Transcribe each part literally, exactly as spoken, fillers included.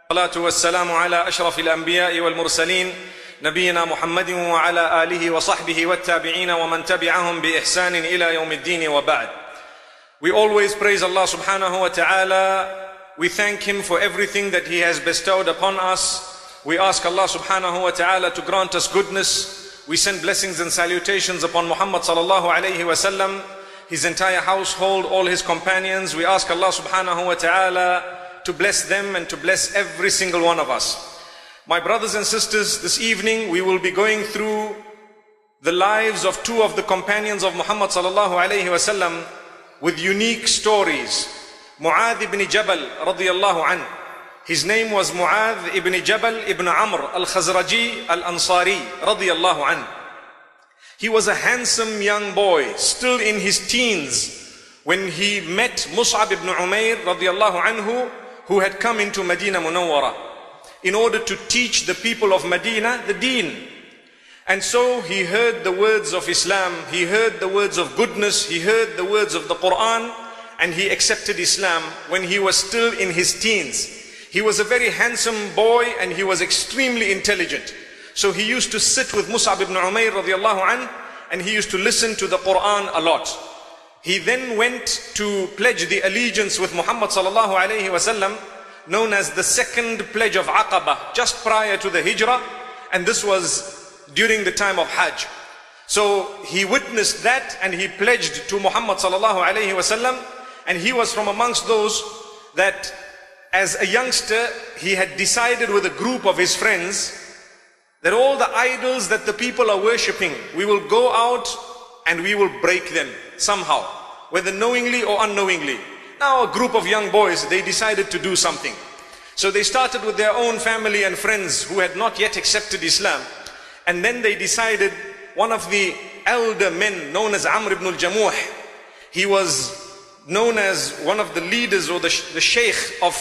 الصلاة والسلام على أشرف الأنبياء والمرسلين نبينا محمد وعلى آله وصحبه والتابعين ومن تبعهم بإحسان إلى يوم الدين وبعد. We always praise Allah subhanahu wa ta'ala. We thank Him for everything that He has bestowed upon us. We ask Allah subhanahu wa ta'ala to grant us goodness. We send blessings and salutations upon Muhammad sallallahu alayhi wa sallam, his entire household, all his companions. We ask Allah subhanahu wa ta'ala to bless them and to bless every single one of us. My brothers and sisters, this evening we will be going through the lives of two of the companions of Muhammad sallallahu alayhi wa sallam with unique stories. Mu'adh ibn Jabal radiyallahu anhu. His name was Mu'adh ibn Jabal ibn Amr al-Khazraji al-Ansari radiyallahu anhu. He was a handsome young boy, still in his teens, when he met Mus'ab ibn Umair radiyallahu anhu, who had come into Medina Munawwara in order to teach the people of Medina the deen. And so he heard the words of Islam, he heard the words of goodness, he heard the words of the Quran, and he accepted Islam when he was still in his teens. He was a very handsome boy and he was extremely intelligent. So he used to sit with Mus'ab ibn Umair radiyallahu anhu, and he used to listen to the Quran a lot. He then went to pledge the allegiance with Muhammad sallallahu alayhi wa sallam, known as the second pledge of Aqaba, just prior to the Hijrah, and this was during the time of Hajj. So he witnessed that and he pledged to Muhammad sallallahu alayhi wa sallam, and he was from amongst those that as a youngster he had decided with a group of his friends that all the idols that the people are worshipping, we will go out and we will break them somehow, whether knowingly or unknowingly. Now a group of young boys, they decided to do something. So they started with their own family and friends who had not yet accepted Islam. And then they decided, one of the elder men known as Amr ibn al-Jamuh, he was known as one of the leaders or the, the sheikh of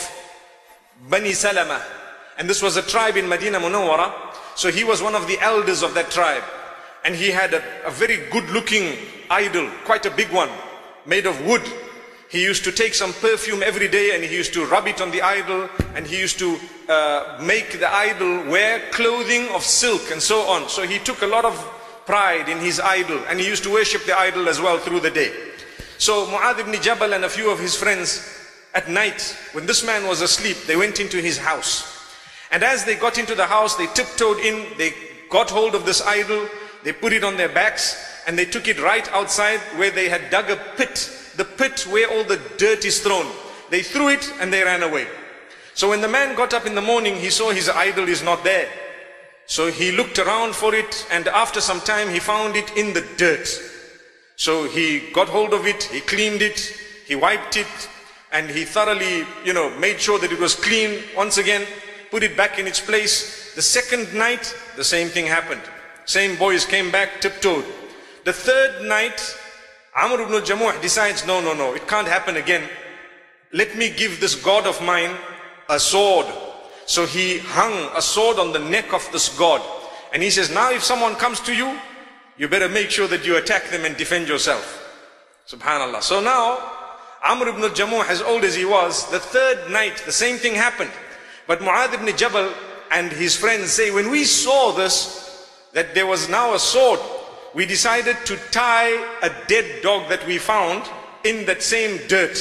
Bani Salama. And this was a tribe in Medina Munawwara. So he was one of the elders of that tribe. And he had a, a very good looking idol, quite a big one, made of wood. He used to take some perfume every day and he used to rub it on the idol, and he used to uh, make the idol wear clothing of silk and so on. So he took a lot of pride in his idol, and he used to worship the idol as well through the day. So Mu'adh ibn Jabal and a few of his friends, at night, when this man was asleep, they went into his house. And as they got into the house, they tiptoed in, they got hold of this idol, they put it on their backs, and they took it right outside where they had dug a pit, the pit where all the dirt is thrown. They threw it and they ran away. So when the man got up in the morning, he saw his idol is not there. So he looked around for it, and after some time he found it in the dirt. So he got hold of it, he cleaned it, he wiped it, and he thoroughly, you know, made sure that it was clean once again, put it back in its place. The second night, the same thing happened. Same boys came back, tiptoed. The third night, Amr ibn al-Jamuh decides, no, no, no, it can't happen again. Let me give this God of mine a sword. So he hung a sword on the neck of this God. And he says, now if someone comes to you, you better make sure that you attack them and defend yourself. Subhanallah. So now, Amr ibn al-Jamuh, as old as he was, the third night, the same thing happened. But Mu'adh ibn Jabal and his friends say, when we saw this, that there was now a sword, we decided to tie a dead dog that we found in that same dirt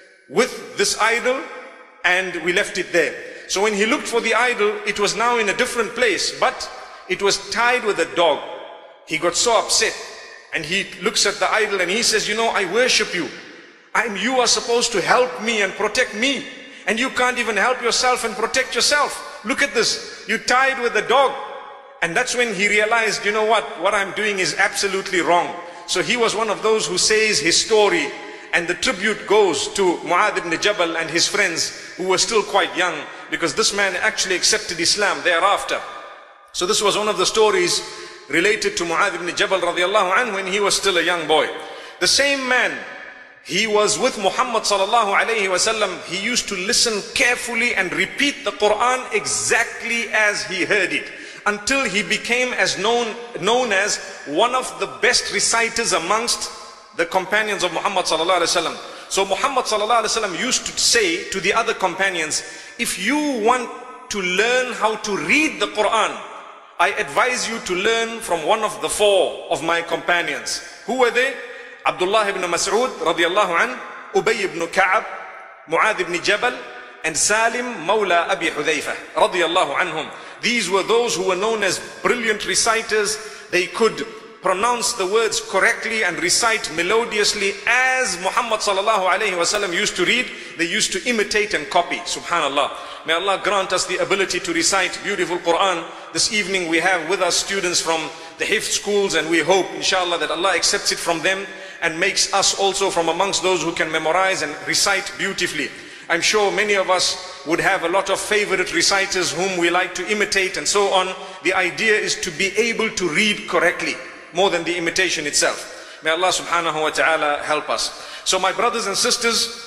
with this idol, and we left it there. So when he looked for the idol, it was now in a different place, but it was tied with a dog. He got so upset, and he looks at the idol and he says, you know, I worship you. I'm, you are supposed to help me and protect me, and you can't even help yourself and protect yourself. Look at this, you tied with a dog. And that's when he realized, you know what, what I'm doing is absolutely wrong. So he was one of those who says his story, and the tribute goes to Mu'adh ibn Jabal and his friends who were still quite young, because this man actually accepted Islam thereafter. So this was one of the stories related to Mu'adh ibn Jabal radiallahu anhu when he was still a young boy. The same man, he was with Muhammad sallallahu alayhi wa sallam. He used to listen carefully and repeat the Quran exactly as he heard it, until he became as known, known as one of the best reciters amongst the companions of Muhammad sallallahu alaihi wasallam. So Muhammad sallallahu alaihi wasallam used to say to the other companions, if you want to learn how to read the Quran, I advise you to learn from one of the four of my companions. Who were they? Abdullah ibn Mas'ud radiallahu an, Ubay ibn Ka'ab, Mu'adh ibn Jabal, and Salim Mawla Abi Hudhayfah radiallahu anhum. These were those who were known as brilliant reciters. They could pronounce the words correctly and recite melodiously as Muhammad sallallahu alayhi wasallam used to read. They used to imitate and copy. Subhanallah. May Allah grant us the ability to recite beautiful Quran. This evening we have with us students from the Hifz schools, and we hope inshallah that Allah accepts it from them and makes us also from amongst those who can memorize and recite beautifully. I'm sure many of us would have a lot of favorite reciters whom we like to imitate and so on. The idea is to be able to read correctly more than the imitation itself. May Allah subhanahu wa ta'ala help us. So my brothers and sisters,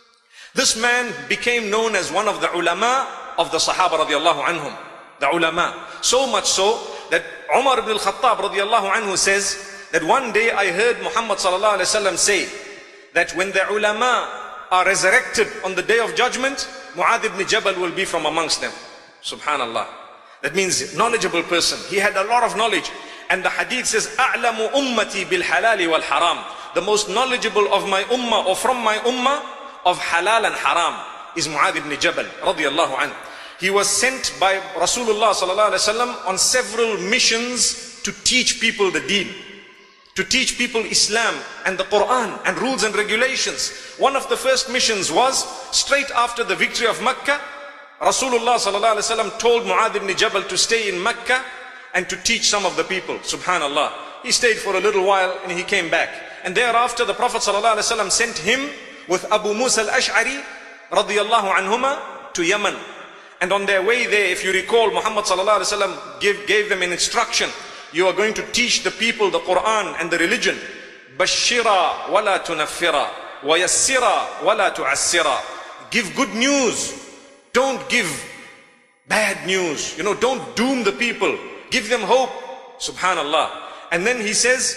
this man became known as one of the ulama of the Sahaba radiallahu anhum. The ulama. So much so that Umar ibn al-Khattab radiallahu anhu says that one day I heard Muhammad sallallahu alayhi wa sallam say that when the ulama are resurrected on the day of judgment, Mu'adh ibn Jabal will be from amongst them. Subhanallah. That means knowledgeable person. He had a lot of knowledge. And the hadith says, أَعْلَمُ أُمَّتِي بِالْحَلَالِ وَالْحَرَامِ. The most knowledgeable of my ummah, or from my ummah, of halal and haram, is Mu'adh ibn Jabal radiallahu anhu. He was sent by Rasulullah sallallahu alaihi wasallam on several missions to teach people the deen, to teach people Islam and the Quran and rules and regulations. One of the first missions was straight after the victory of Mecca. Rasulullah sallallahu alaihi wasallam told Mu'adh ibn Jabal to stay in Mecca and to teach some of the people. Subhanallah. He stayed for a little while and he came back. And thereafter the Prophet sallallahu alaihi wasallam sent him with Abu Musa al-Ash'ari radiyallahu anhuma to Yemen. And on their way there, if you recall, Muhammad sallallahu alaihi wasallam gave, gave them an instruction. You are going to teach the people the Quran and the religion. Bashira wala tunaffira, wa yassira wala tu'assira. Give good news. Don't give bad news. You know, don't doom the people. Give them hope. Subhanallah. And then he says,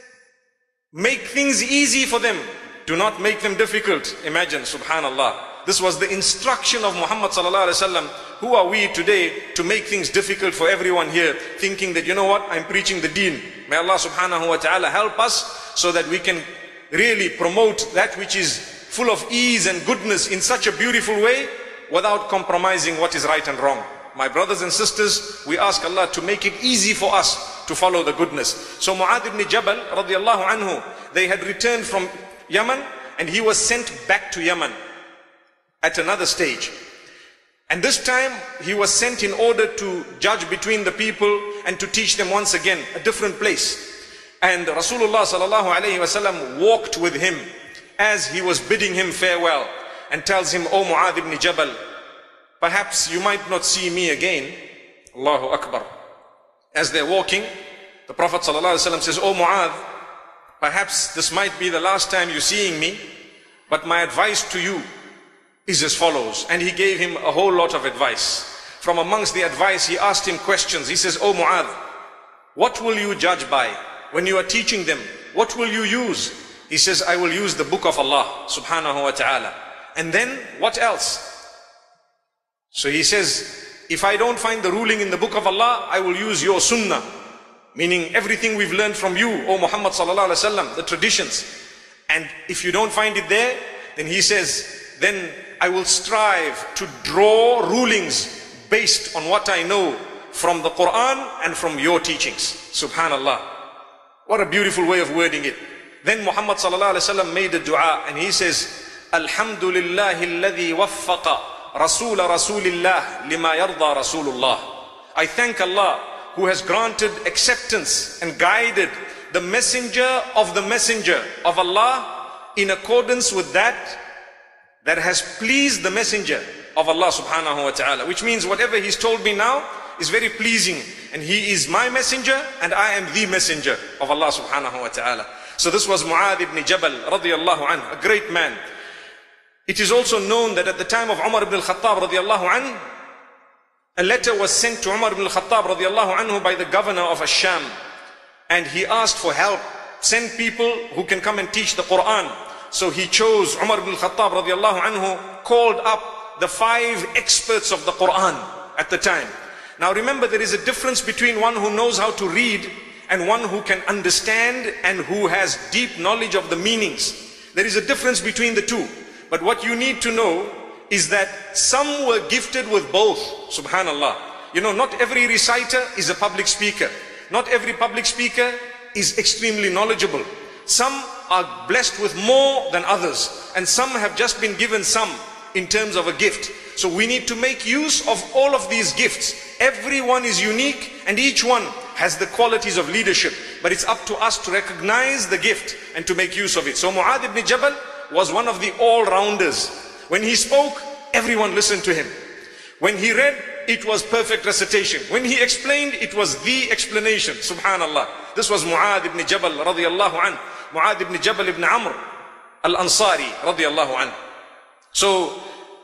make things easy for them. Do not make them difficult. Imagine, subhanallah. This was the instruction of Muhammad sallallahu alaihi wasallam. Who are we today to make things difficult for everyone here, thinking that, you know what, I'm preaching the deen. May Allah subhanahu wa ta'ala help us so that we can really promote that which is full of ease and goodness in such a beautiful way without compromising what is right and wrong. My brothers and sisters, we ask Allah to make it easy for us to follow the goodness. So Mu'adh ibn Jabal radiallahu anhu, they had returned from Yemen and he was sent back to Yemen at another stage. And this time he was sent in order to judge between the people and to teach them once again a different place. And Rasulullah sallallahu alayhi wasallam walked with him as he was bidding him farewell and tells him, O Mu'adh ibn Jabal, perhaps you might not see me again. Allahu Akbar. As they're walking, the Prophet sallallahu alayhi wasallam says, O Mu'adh, perhaps this might be the last time you're seeing me, but my advice to you is as follows. And he gave him a whole lot of advice. From amongst the advice, he asked him questions. He says, O Mu'adh, what will you judge by when you are teaching them? What will you use? He says, I will use the book of Allah subhanahu wa ta'ala. And then what else? So he says, if I don't find the ruling in the book of Allah, I will use your sunnah. Meaning everything we've learned from you, O Muhammad sallallahu alaihi wasallam, the traditions. And if you don't find it there, then he says, then I will strive to draw rulings based on what I know from the Quran and from your teachings. Subhanallah. What a beautiful way of wording it. Then Muhammad sallallahu alaihi wasallam made a dua and he says, Alhamdulillahi alladhi waffaqa Rasul Rasulillah lima yarda Rasulullah. I thank Allah who has granted acceptance and guided the messenger of the messenger of Allah in accordance with that that has pleased the messenger of Allah subhanahu wa ta'ala. Which means whatever he's told me now is very pleasing, and he is my messenger and I am the messenger of Allah subhanahu wa ta'ala. So this was Mu'adh ibn Jabal radiallahu anhu, a great man. It is also known that at the time of Umar ibn al-Khattab radiallahu anhu, a letter was sent to Umar ibn al-Khattab radiallahu anhu by the governor of Ash-Sham, and he asked for help. Send people who can come and teach the Quran. So he chose, Umar ibn al-Khattab radiallahu anhu called up the five experts of the Quran at the time. Now remember, there is a difference between one who knows how to read and one who can understand and who has deep knowledge of the meanings. There is a difference between the two. But what you need to know is that some were gifted with both. Subhanallah. You know, not every reciter is a public speaker. Not every public speaker is extremely knowledgeable. Some are blessed with more than others, and some have just been given some in terms of a gift. So we need to make use of all of these gifts. Everyone is unique and each one has the qualities of leadership, but it's up to us to recognize the gift and to make use of it. So Mu'adh ibn Jabal was one of the all-rounders. When he spoke, everyone listened to him. When he read, it was perfect recitation. When he explained, it was the explanation. Subhanallah. This was Mu'adh ibn Jabal radiyallahu anhu. Mu'adh ibn Jabal ibn Amr al-Ansari radiyallahu anhu. So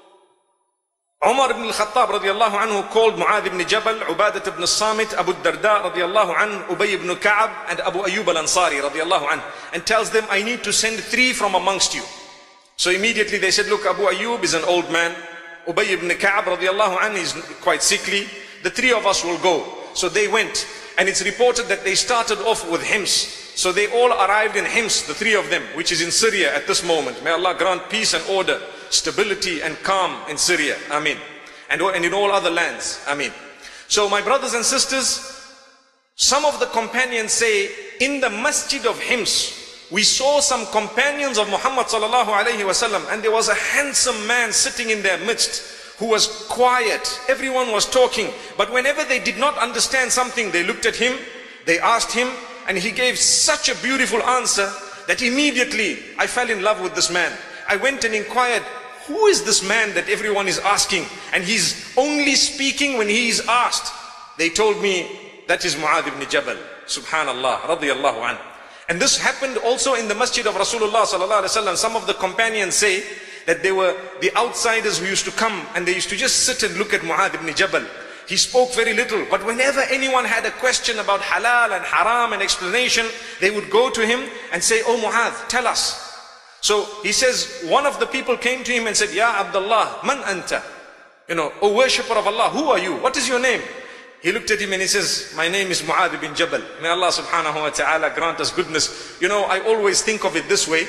Umar ibn al-Khattab radiyallahu anhu called Mu'adh ibn Jabal, Ubadat ibn Samit, Abu Darda radiyallahu anhu, Ubay ibn Ka'ab, and Abu Ayyub al-Ansari radiyallahu anhu, and tells them, I need to send three from amongst you. So immediately they said, look, Abu Ayyub is an old man. Ubay ibn Ka'ab radiyallahu anhu is quite sickly. The three of us will go. So they went. And it's reported that they started off with Hims. So they all arrived in Hims, the three of them, which is in Syria at this moment. May Allah grant peace and order, stability and calm in Syria. Ameen. And, and in all other lands. Ameen. So my brothers and sisters, some of the companions say, in the masjid of Hims, we saw some companions of Muhammad sallallahu alayhi wasallam, and there was a handsome man sitting in their midst who was quiet. Everyone was talking, but whenever they did not understand something, they looked at him, they asked him, and he gave such a beautiful answer that immediately I fell in love with this man. I went and inquired, who is this man that everyone is asking, and he's only speaking when he is asked? They told me, that is Mu'adh ibn Jabal. Subhanallah, radiyallahu anhu. And this happened also in the masjid of Rasulullah sallallahu alaihi wasallam. Some of the companions say that they were the outsiders who used to come and they used to just sit and look at Mu'adh ibn Jabal. He spoke very little, but whenever anyone had a question about halal and haram and explanation, they would go to him and say, oh Mu'adh, tell us. So he says, one of the people came to him and said, Ya Abdullah, man anta? You know, O worshipper of Allah, who are you? What is your name? He looked at him and he says, my name is Mu'adh ibn Jabal. May Allah subhanahu wa ta'ala grant us goodness. You know, I always think of it this way.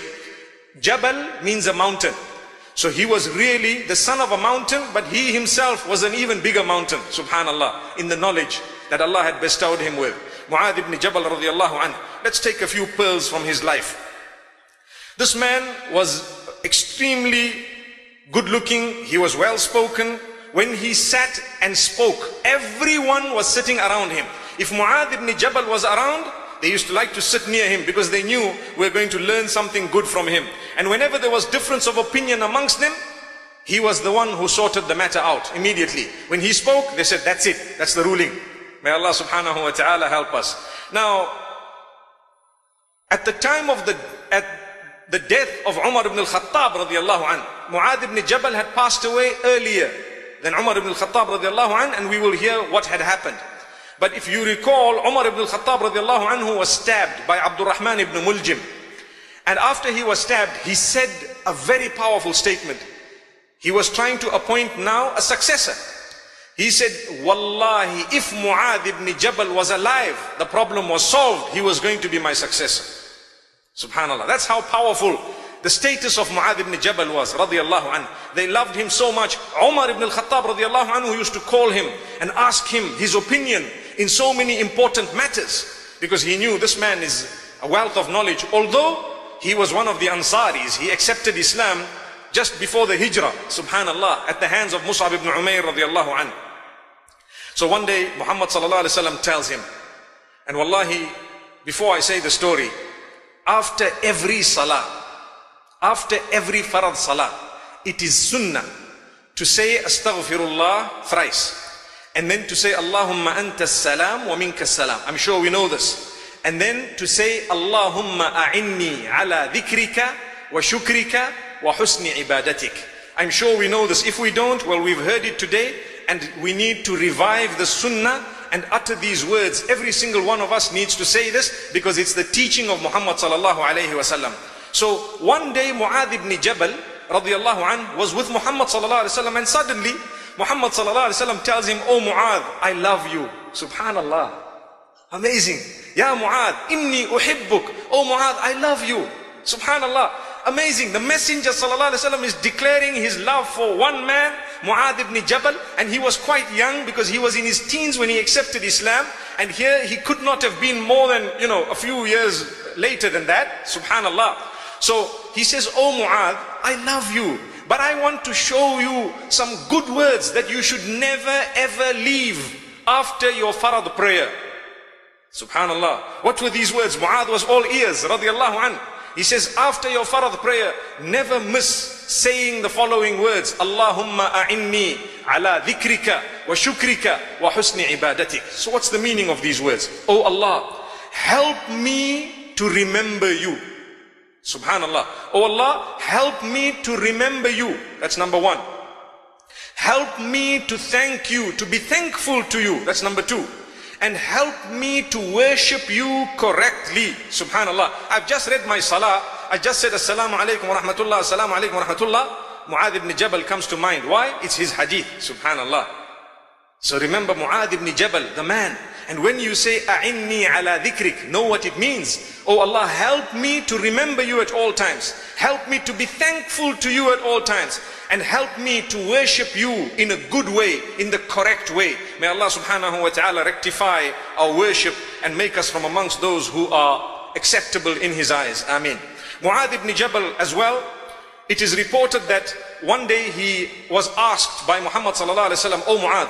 Jabal means a mountain. So he was really the son of a mountain, but he himself was an even bigger mountain, subhanallah, in the knowledge that Allah had bestowed him with. Mu'adh ibn Jabal radiyallahu anhu. Let's take a few pearls from his life. This man was extremely good looking. He was well spoken. When he sat and spoke, everyone was sitting around him. If Mu'adh ibn Jabal was around, they used to like to sit near him because they knew we were going to learn something good from him. And whenever there was difference of opinion amongst them, he was the one who sorted the matter out immediately. When he spoke, they said, that's it, that's the ruling. May Allah subhanahu wa ta'ala help us. Now, at the time of the, at the death of Umar ibn al-Khattab radiyallahu anhu, Mu'adh ibn Jabal had passed away earlier than Umar ibn al-Khattab radiallahu anhu, and we will hear what had happened. But if you recall, Umar ibn al-Khattab radiallahu anhu was stabbed by Abdurrahman ibn Muljim. And after he was stabbed, he said a very powerful statement. He was trying to appoint now a successor. He said, Wallahi, if Mu'adh ibn Jabal was alive, the problem was solved. He was going to be my successor. Subhanallah. That's how powerful the status of Mu'adh ibn Jabal was, radiyallahu anhu. They loved him so much. Umar ibn al-Khattab radiyallahu anhu used to call him and ask him his opinion in so many important matters, because he knew this man is a wealth of knowledge. Although he was one of the Ansaris, he accepted Islam just before the Hijrah, subhanallah, at the hands of Mus'ab ibn Umair radiyallahu anhu. So one day Muhammad sallallahu alaihi wasallam tells him, and wallahi, before I say the story, after every salah, after every farad salah, it is sunnah to say astaghfirullah thrice, and then to say Allahumma anta salam wa minka salam. I'm sure we know this. And then to say Allahumma a'inni ala dhikrika wa shukrika wa husni ibadatik. I'm sure we know this. If we don't, well, we've heard it today, and we need to revive the sunnah and utter these words. Every single one of us needs to say this, because it's the teaching of Muhammad sallallahu alayhi wa sallam. So one day Mu'adh ibn Jabal radiyallahu anhu was with Muhammad sallallahu alayhi wa sallam, and suddenly Muhammad sallallahu alaihi wasallam tells him, "Oh Mu'adh, I love you." Subhanallah. Amazing. Ya Mu'adh, inni uhibbuk. Oh Mu'adh, I love you. Subhanallah. Amazing. The Messenger sallallahu alaihi wasallam is declaring his love for one man, Mu'adh ibn Jabal, and he was quite young because he was in his teens when he accepted Islam, and here he could not have been more than, you know, a few years later than that. Subhanallah. So he says, "Oh Mu'adh, I love you, but I want to show you some good words that you should never ever leave after your farad prayer." Subhanallah. What were these words? Mu'adh was all ears, radiallahu anhu. He says, after your farad prayer, never miss saying the following words: Allahumma a'inni ala dhikrika wa shukrika wa husni ibadatik. So what's the meaning of these words? Oh Allah, help me to remember you. Subhanallah. Oh Allah, help me to remember you. That's number one. Help me to thank you, to be thankful to you. That's number two. And help me to worship you correctly. Subhanallah. I've just read my salah. I just said Assalamu alaikum wa rahmatullah, Assalamu alaikum wa rahmatullah. Mu'adh ibn Jabal comes to mind. Why? It's his hadith. Subhanallah. So remember Mu'adh ibn Jabal, the man. And when you say a'inni ala dhikrik, know what it means. Oh Allah, help me to remember you at all times. Help me to be thankful to you at all times. And help me to worship you in a good way, in the correct way. May Allah subhanahu wa ta'ala rectify our worship and make us from amongst those who are acceptable in his eyes. Ameen. Mu'adh ibn Jabal as well, it is reported that one day he was asked by Muhammad sallallahu alaihi wasallam, "Oh Mu'adh,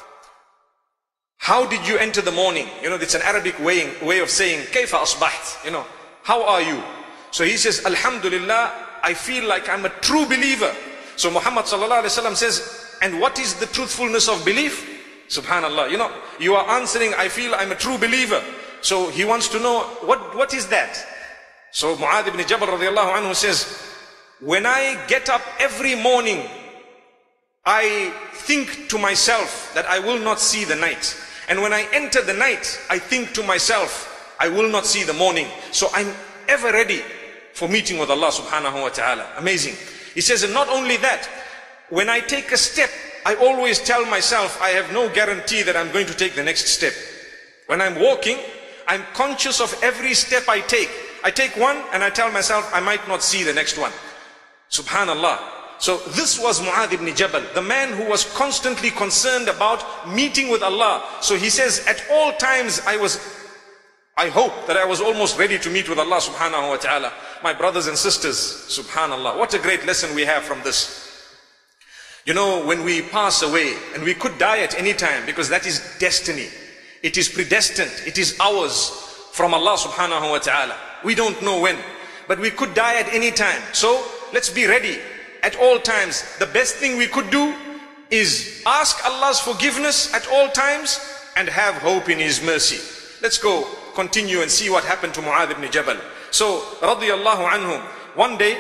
how did you enter the morning?" You know, it's an Arabic way, way of saying, "Kayfa asbaht?" You know, how are you? So he says, "Alhamdulillah, I feel like I'm a true believer." So Muhammad sallallahu alaihi wasallam says, "And what is the truthfulness of belief?" Subhanallah. You know, you are answering, "I feel I'm a true believer." So he wants to know, what, what is that? So Mu'adh ibn Jabal radiallahu anhu says, "When I get up every morning, I think to myself that I will not see the night. And when I enter the night, I think to myself, I will not see the morning. So I'm ever ready for meeting with Allah subhanahu wa ta'ala." Amazing. He says, and not only that, when I take a step, I always tell myself, I have no guarantee that I'm going to take the next step. When I'm walking, I'm conscious of every step I take. I take one and I tell myself, I might not see the next one. Subhanallah. So this was Mu'adh ibn Jabal, the man who was constantly concerned about meeting with Allah. So he says, at all times I was, I hope that I was almost ready to meet with Allah subhanahu wa ta'ala. My brothers and sisters, subhanallah, what a great lesson we have from this. You know, when we pass away, and we could die at any time, because that is destiny. It is predestined. It is ours from Allah subhanahu wa ta'ala. We don't know when, but we could die at any time. So let's be ready at all times. The best thing we could do is ask Allah's forgiveness at all times and have hope in His mercy. Let's go continue and see what happened to Mu'adh ibn Jabal. So, radiyallahu anhu, one day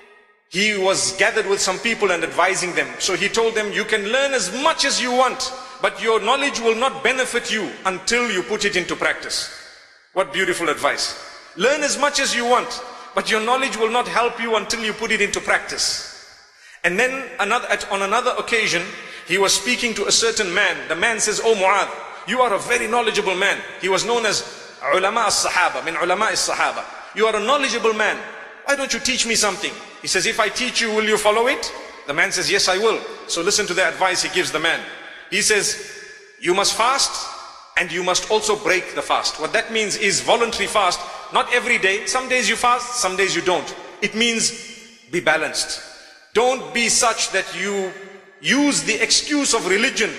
he was gathered with some people and advising them. So he told them, you can learn as much as you want, but your knowledge will not benefit you until you put it into practice. What beautiful advice. Learn as much as you want, but your knowledge will not help you until you put it into practice. And then another, at, on another occasion, he was speaking to a certain man. The man says, "Oh Mu'adh, you are a very knowledgeable man." He was known as ulama as-sahaba, min ulama as-sahaba. You are a knowledgeable man. Why don't you teach me something? He says, if I teach you, will you follow it? The man says, yes, I will. So listen to the advice he gives the man. He says, you must fast and you must also break the fast. What that means is voluntary fast. Not every day. Some days you fast, some days you don't. It means be balanced. Don't be such that you use the excuse of religion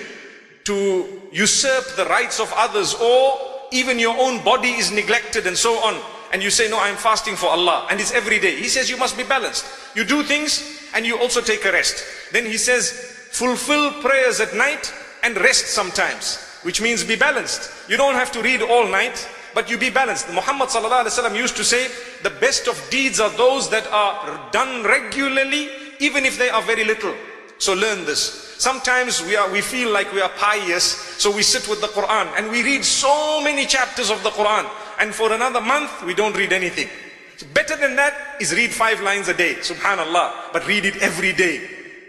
to usurp the rights of others, or even your own body is neglected and so on. And you say, no, I'm fasting for Allah, and it's every day. He says you must be balanced. You do things and you also take a rest. Then he says, fulfill prayers at night and rest sometimes, which means be balanced. You don't have to read all night, but you be balanced. Muhammad sallallahu alaihi wasallam used to say, the best of deeds are those that are done regularly, even if they are very little. So learn this. Sometimes we are, we feel like we are pious, so we sit with the Quran and we read so many chapters of the Quran, and for another month we don't read anything. So better than that is read five lines a day, subhanallah, but read it every day.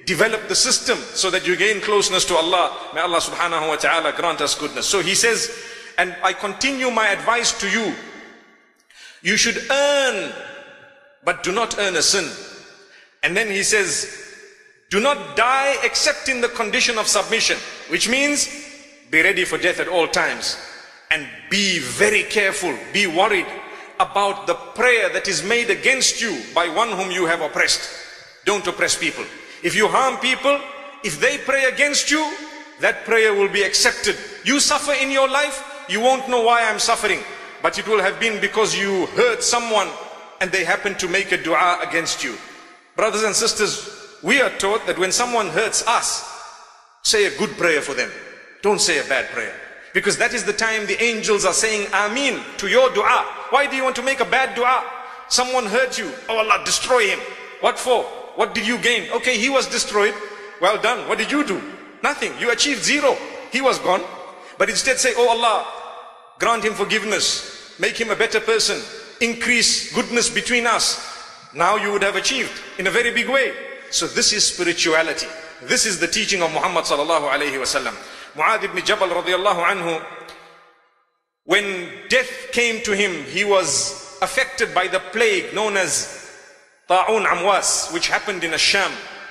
develop the system so that you gain closeness to Allah. May Allah subhanahu wa ta'ala grant us goodness. So he says, and I continue my advice to you, you should earn, but do not earn a sin. And then he says, do not die except in the condition of submission, which means be ready for death at all times. And be very careful, be worried about the prayer that is made against you by one whom you have oppressed. Don't oppress people. If you harm people, if they pray against you, that prayer will be accepted. You suffer in your life, you won't know why I'm suffering, but it will have been because you hurt someone and they happen to make a dua against you. Brothers and sisters, we are taught that when someone hurts us, say a good prayer for them. Don't say a bad prayer. Because that is the time the angels are saying Ameen to your dua. Why do you want to make a bad dua? Someone hurt you. Oh Allah, destroy him. What for? What did you gain? Okay, he was destroyed. Well done. What did you do? Nothing. You achieved zero. He was gone. But instead say, oh Allah, grant him forgiveness. Make him a better person. Increase goodness between us. Now you would have achieved in a very big way. So this is spirituality. This is the teaching of Muhammad sallallahu alayhi wa sallam. Mu'adh ibn Jabal radiallahu anhu, when death came to him, he was affected by the plague known as Ta'un Amwas, which happened in Asham.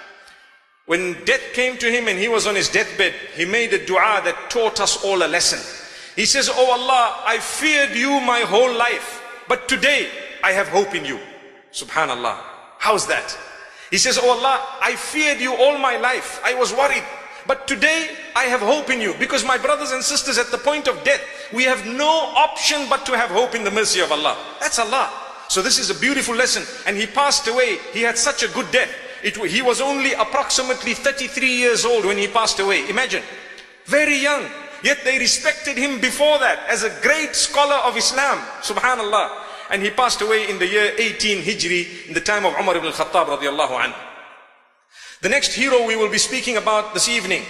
When death came to him and he was on his deathbed, he made a dua that taught us all a lesson. He says, oh Allah, I feared you my whole life, but today I have hope in you. Subhanallah. How's that? He says, oh Allah, I feared you all my life. I was worried. But today I have hope in you, because my brothers and sisters, at the point of death, we have no option but to have hope in the mercy of Allah. That's Allah. So this is a beautiful lesson. And he passed away. He had such a good death. It, he was only approximately thirty-three years old when he passed away. Imagine. Very young. Yet they respected him before that as a great scholar of Islam. Subhanallah. And he passed away in the year eighteen Hijri, in the time of Umar ibn al-Khattab radiallahu anhu. The next hero we will be speaking about this evening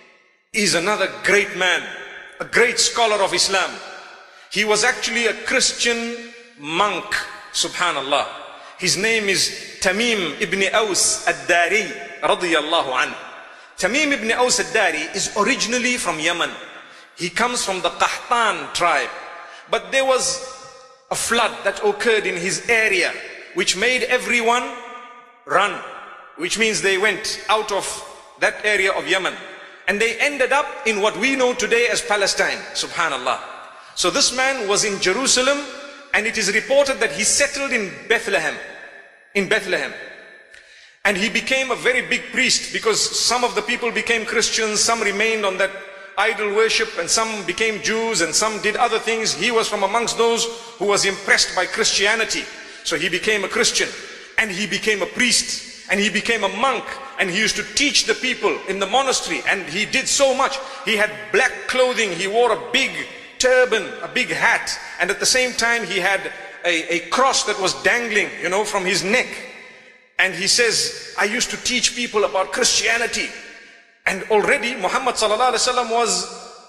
is another great man, a great scholar of Islam. He was actually a Christian monk, subhanallah. His name is Tamim ibn Aus ad-Dari radiyallahu anhu. Tamim ibn Aus ad-Dari is originally from Yemen. He comes from the Qahtan tribe. But there was a flood that occurred in his area, which made everyone run. Which means they went out of that area of Yemen. And they ended up in what we know today as Palestine. Subhanallah. So this man was in Jerusalem, and it is reported that he settled in Bethlehem. In Bethlehem. And he became a very big priest, because some of the people became Christians, some remained on that idol worship, and some became Jews, and some did other things. He was from amongst those who was impressed by Christianity. So he became a Christian, and he became a priest. And he became a monk, and he used to teach the people in the monastery, and he did so much. He had black clothing, he wore a big turban, a big hat, and at the same time he had a, a cross that was dangling, you know, from his neck. And he says, I used to teach people about Christianity. And already Muhammad sallallahu alaihi wasallam was,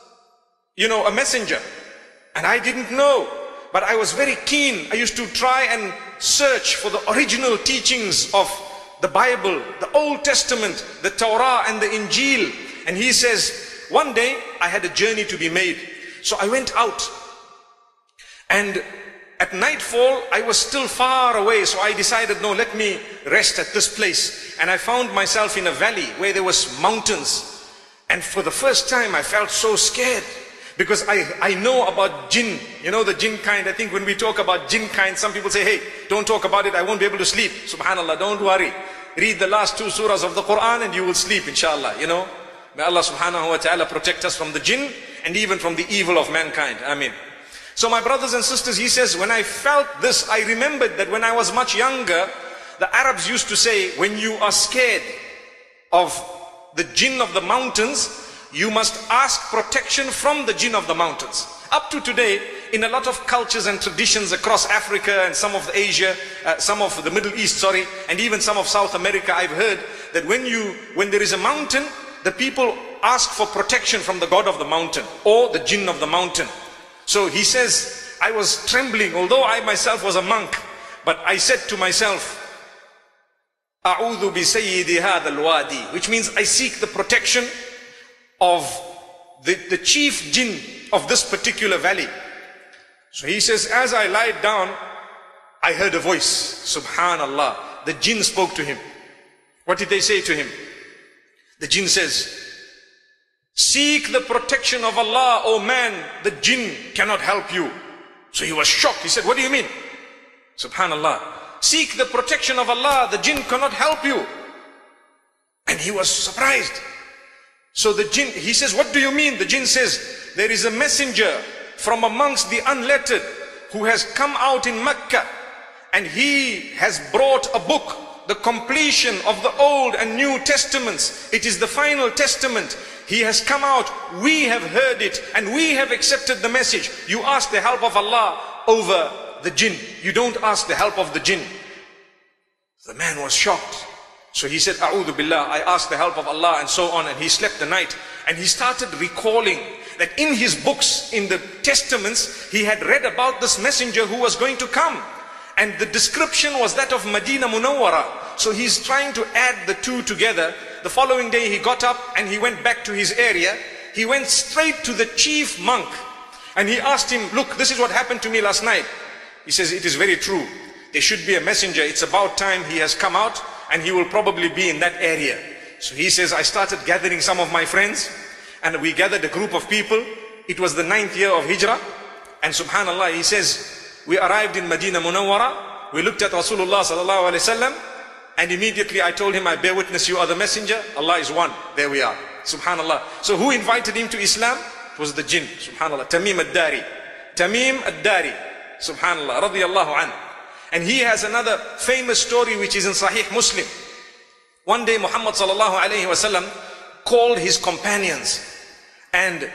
you know, a messenger. And I didn't know, but I was very keen. I used to try and search for the original teachings of the Bible, the Old Testament, the Torah and the Injil. And he says, one day I had a journey to be made. So I went out, and at nightfall I was still far away. So I decided, no, let me rest at this place. And I found myself in a valley where there was mountains. And for the first time I felt so scared, because I, I know about jinn, you know, the jinn kind. I think when we talk about jinn kind, some people say, hey, don't talk about it, I won't be able to sleep. Subhanallah, don't worry. Read the last two surahs of the Quran and you will sleep, inshallah, you know. May Allah subhanahu wa ta'ala protect us from the jinn and even from the evil of mankind. Ameen. So my brothers and sisters, he says, when I felt this, I remembered that when I was much younger, the Arabs used to say, when you are scared of the jinn of the mountains, you must ask protection from the jinn of the mountains. Up to today, in a lot of cultures and traditions across Africa and some of Asia, uh, some of the Middle East, sorry, and even some of South America, I've heard that when you, when there is a mountain, the people ask for protection from the god of the mountain or the jinn of the mountain. So he says, I was trembling, although I myself was a monk, but I said to myself, A'udhu bi sayyidi hadha al-wadi, which means I seek the protection of the, the chief jinn of this particular valley. So he says, as I lied down, I heard a voice. Subhanallah. The jinn spoke to him. What did they say to him? The jinn says, seek the protection of Allah, O man, the jinn cannot help you. So he was shocked. He said, what do you mean? Subhanallah. Seek the protection of Allah, the jinn cannot help you. And he was surprised. So the jinn, he says, what do you mean? The jinn says, there is a messenger from amongst the unlettered who has come out in Mecca, and he has brought a book, the completion of the Old and New Testaments. It is the final testament. He has come out, we have heard it, and we have accepted the message. You ask the help of Allah over the jinn. You don't ask the help of the jinn. The man was shocked. So he said, A'udhu Billah, I asked the help of Allah, and so on. And he slept the night. And he started recalling that in his books, in the testaments, he had read about this messenger who was going to come. And the description was that of Medina Munawwara. So he's trying to add the two together. The following day he got up and he went back to his area. He went straight to the chief monk. And he asked him, look, this is what happened to me last night. He says, it is very true. There should be a messenger. It's about time he has come out, and he will probably be in that area. So he says, I started gathering some of my friends, and we gathered a group of people. It was the ninth year of Hijrah. And subhanallah, he says, we arrived in Medina Munawwara. We looked at Rasulullah sallallahu alaihi wasallam, and immediately I told him, I bear witness you are the messenger. Allah is one. There we are. Subhanallah. So who invited him to Islam? It was the jinn. Subhanallah. Tamim ad-Dari. Tamim ad-Dari. Subhanallah. Radiyallahu anhu. And he has another famous story which is in Sahih Muslim. One day Muhammad sallallahu alayhi wasallam called his companions, and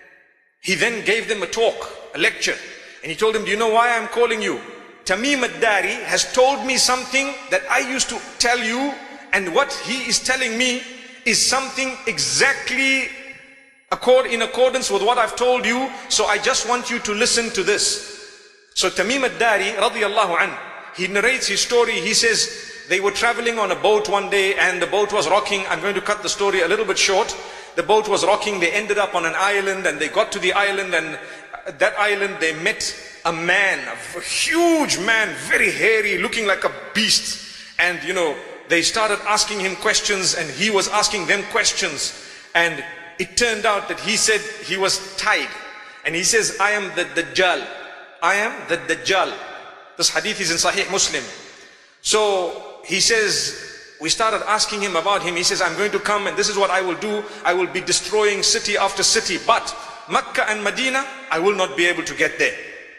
he then gave them a talk, a lecture. And he told them, do you know why I'm calling you? Tamim ad-Dari has told me something that I used to tell you, and what he is telling me is something exactly accord, in accordance with what I've told you. So I just want you to listen to this. So Tamim ad-Dari radiyallahu anhu, he narrates his story. He says they were traveling on a boat one day, and the boat was rocking. I'm going to cut the story a little bit short. The boat was rocking. They ended up on an island, and they got to the island, and at that island they met a man, a huge man, very hairy, looking like a beast. And you know, they started asking him questions, and he was asking them questions. And it turned out that he said he was tied. And he says, I am the Dajjal. I am the Dajjal. This hadith is in Sahih Muslim. So he says, we started asking him about him. He says, I'm going to come, and this is what I will do. I will be destroying city after city. But Mecca and Medina, I will not be able to get there.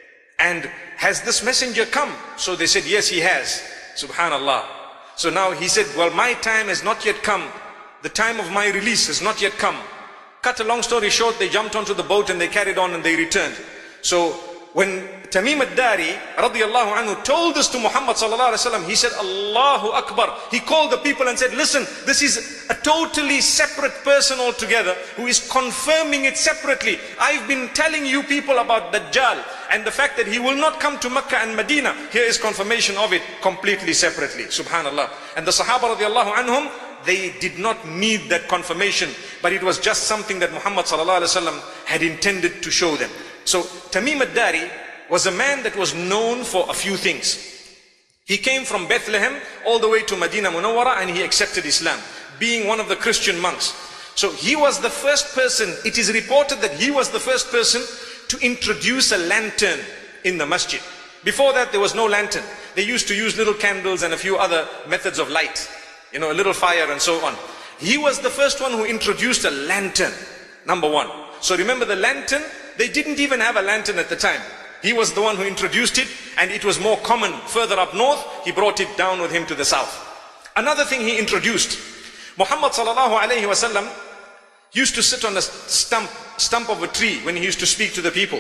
And has this messenger come? So they said, yes, he has. Subhanallah. So now he said, well, my time has not yet come. The time of my release has not yet come. Cut a long story short, they jumped onto the boat and they carried on and they returned. So when Tamim ad-Dari radiyallahu anhu told this to Muhammad sallallahu alaihi wasallam, he said, Allahu Akbar. He called the people and said, listen, this is a totally separate person altogether who is confirming it separately. I've been telling you people about Dajjal and the fact that he will not come to Mecca and Medina. Here is confirmation of it completely separately. Subhanallah. And the Sahaba radiyallahu anhum, they did not need that confirmation, but it was just something that Muhammad sallallahu alaihi wasallam had intended to show them. So Tamim ad-Dari was a man that was known for a few things. He came from Bethlehem all the way to Medina Munawwara, and he accepted Islam, being one of the Christian monks. So he was the first person, it is reported that he was the first person to introduce a lantern in the masjid. Before that there was no lantern. They used to use little candles and a few other methods of light, you know, a little fire and so on. He was the first one who introduced a lantern, number one. So remember, the lantern, they didn't even have a lantern at the time. He was the one who introduced it, and it was more common further up north. He brought it down with him to the south. Another thing he introduced, Muhammad sallallahu alayhi wasallam used to sit on a stump, stump of a tree when he used to speak to the people.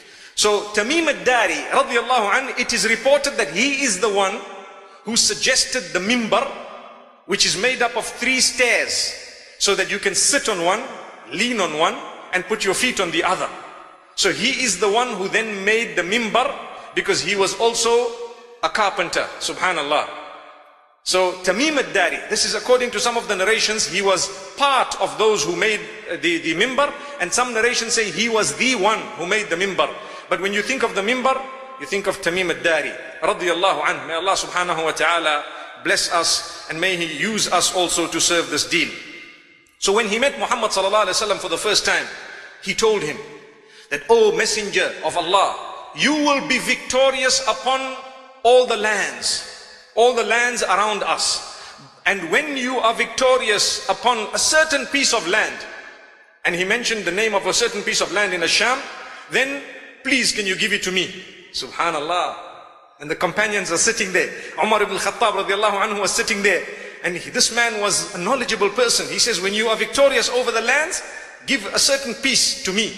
So Tamim ad-Dari radiyallahu anhu, it is reported that he is the one who suggested the mimbar, which is made up of three stairs, so that you can sit on one, lean on one, and put your feet on the other. So he is the one who then made the mimbar, because he was also a carpenter. Subhanallah. So Tamim ad-Dari, this is according to some of the narrations, he was part of those who made the, the mimbar, and some narrations say he was the one who made the mimbar. But when you think of the mimbar, you think of Tamim ad-Dari, radiyallahu anhu. May Allah subhanahu wa ta'ala bless us, and may He use us also to serve this deen. So when he met Muhammad sallallahu alaihi wasallam for the first time, he told him that, O Messenger of Allah, you will be victorious upon all the lands, all the lands around us. And when you are victorious upon a certain piece of land, and he mentioned the name of a certain piece of land in Asham, then please can you give it to me? Subhanallah. And the companions are sitting there. Umar ibn Khattab radiallahu anhu was sitting there. And he, this man was a knowledgeable person. He says, when you are victorious over the lands, give a certain piece to me.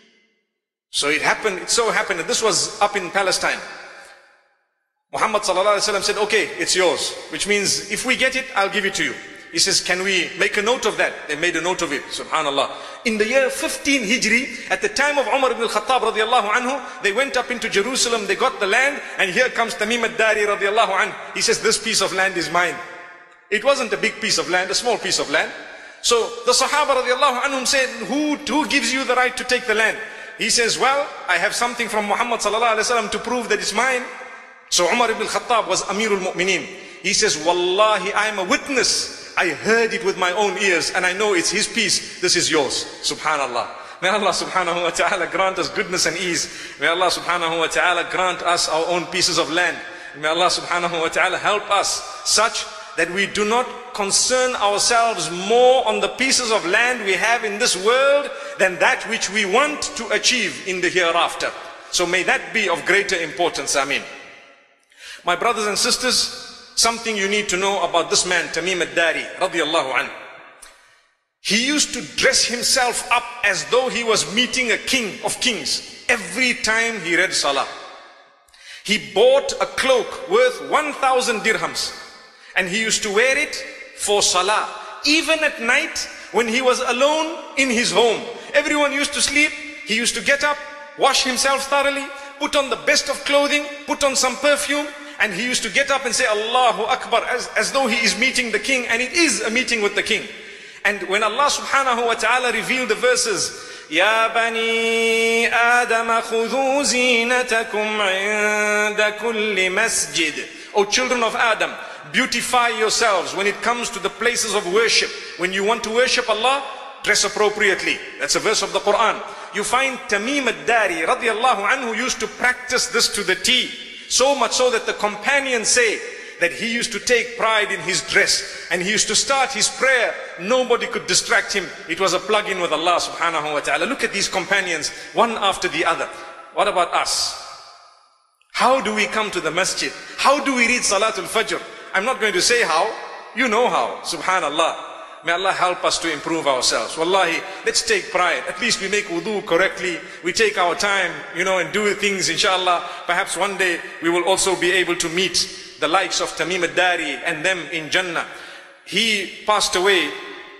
So it happened, it so happened that this was up in Palestine. Muhammad sallallahu alaihi wasallam said, okay, it's yours. Which means, if we get it, I'll give it to you. He says, can we make a note of that? They made a note of it, subhanallah. In the year fifteen Hijri, at the time of Umar ibn al-Khattab radiallahu anhu, they went up into Jerusalem, they got the land, and here comes Tamim ad-Dari radiallahu anhu. He says, this piece of land is mine. It wasn't a big piece of land, a small piece of land. So the Sahaba radiallahu anhum said, who, who gives you the right to take the land? He says, well, I have something from Muhammad sallallahu alaihi wasallam to prove that it's mine. So Umar ibn al-Khattab was Amirul Mu'mineen. He says, Wallahi, I am a witness. I heard it with my own ears and I know it's his piece. This is yours. Subhanallah. May Allah subhanahu wa ta'ala grant us goodness and ease. May Allah subhanahu wa ta'ala grant us our own pieces of land. May Allah subhanahu wa ta'ala help us such that we do not concern ourselves more on the pieces of land we have in this world than that which we want to achieve in the hereafter. So may that be of greater importance. Ameen. My brothers and sisters, something you need to know about this man, Tamim ad-Dari, radiyallahu anhu. He used to dress himself up as though he was meeting a king of kings every time he read Salah. He bought a cloak worth one thousand dirhams and he used to wear it for Salah. Even at night when he was alone in his home, everyone used to sleep, he used to get up, wash himself thoroughly, put on the best of clothing, put on some perfume, and he used to get up and say Allahu Akbar as, as though he is meeting the king, and it is a meeting with the king. And when Allah subhanahu wa ta'ala revealed the verses, Ya bani Adam khudhu zinatakum inda kulli masjid. O children of Adam, beautify yourselves when it comes to the places of worship. When you want to worship Allah, dress appropriately. That's a verse of the Quran. You find Tamim ad-Dari radiyallahu anhu used to practice this to the T. So much so that the companions say that he used to take pride in his dress and he used to start his prayer. Nobody could distract him. It was a plug-in with Allah subhanahu wa ta'ala. Look at these companions, one after the other. What about us? How do we come to the masjid? How do we read Salatul Fajr? I'm not going to say how. You know how. Subhanallah. May Allah help us to improve ourselves. Wallahi, let's take pride. At least we make wudu correctly. We take our time, you know, and do things, inshallah. Perhaps one day we will also be able to meet the likes of Tamim ad-Dari and them in Jannah. He passed away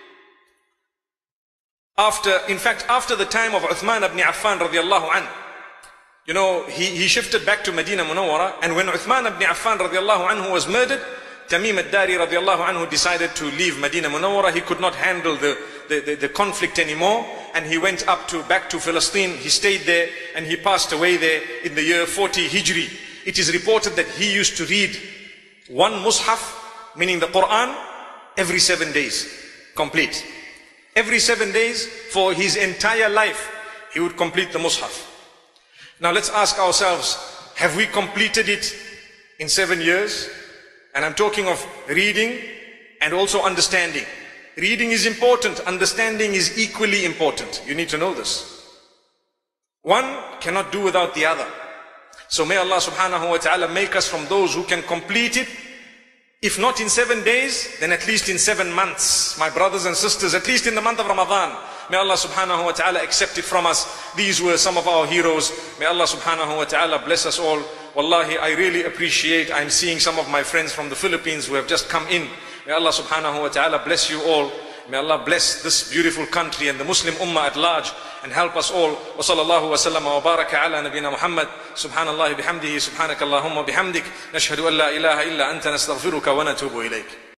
after, in fact, after the time of Uthman ibn Affan radiallahu anhu. You know, he, he shifted back to Medina Munawwara, and when Uthman ibn Affan radiallahu anhu was murdered, Tamim ad-Dari radiallahu anhu decided to leave Medina Munawwara. He could not handle the, the, the, the conflict anymore, and he went up to, back to Palestine. He stayed there, and he passed away there in the year forty Hijri. It is reported that he used to read one mushaf, meaning the Quran, every seven days, complete. Every seven days, for his entire life, he would complete the mushaf. Now let's ask ourselves, have we completed it in seven years? And I'm talking of reading and also understanding. Reading is important, understanding is equally important. You need to know this. One cannot do without the other. So may Allah subhanahu wa ta'ala make us from those who can complete it. If not in seven days, then at least in seven months. My brothers and sisters, at least in the month of Ramadan. May Allah subhanahu wa ta'ala accept it from us. These were some of our heroes. May Allah subhanahu wa ta'ala bless us all. Wallahi, I really appreciate, I'm seeing some of my friends from the Philippines who have just come in. May Allah subhanahu wa ta'ala bless you all. May Allah bless this beautiful country and the Muslim ummah at large. and help us all. Wa sallallahu wa sallam wa baraka ala nabina Muhammad. Subhanallah bihamdihi, subhanakallahumma bihamdik. Nashhadu an la ilaha illa anta nastaghfiruka wa natubu ilayk.